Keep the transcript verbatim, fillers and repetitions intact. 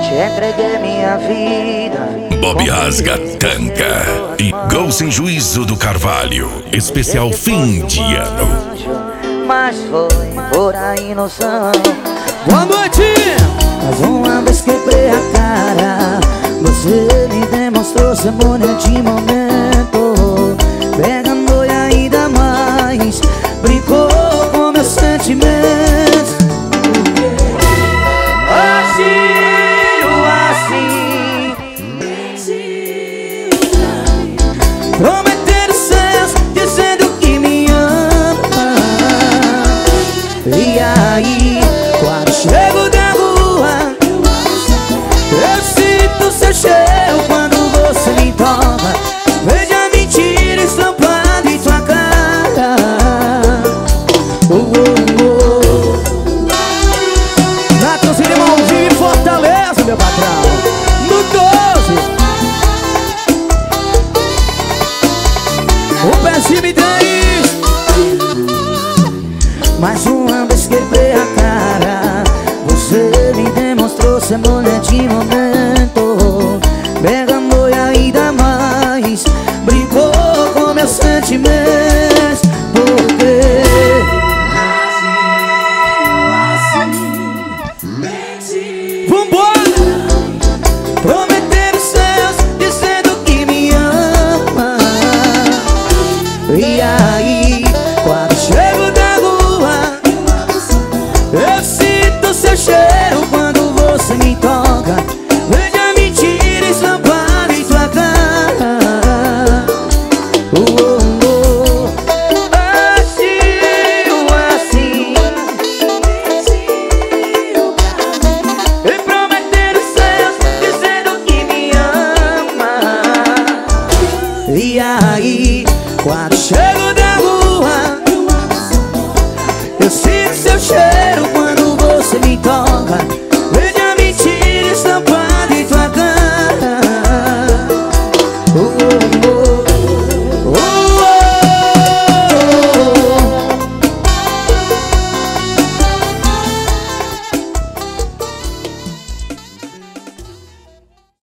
Te entreguei minha vida. Bob Rasga Tanca e Gol Sem Juízo do Carvalho. Especial fim de ano. Mas foi por aí noção. Boa noite! Mas uma vez quebrei a cara. Você me demonstrou seu mulher de momento. Pegando e ainda mais brincou com meus sentimentos. Prometer os céus, dizendo que me ama. E aí, quando chego da rua, eu sinto seu cheiro quando você me toca. Veja a mentira estampada em tua cara. Oh, oh, oh. Na torcida Maldinho em Fortaleza, meu patrão. No doze. O péssimo e três. Mais uma vez quebrei a cara. Você me demonstrou ser mulher de momento.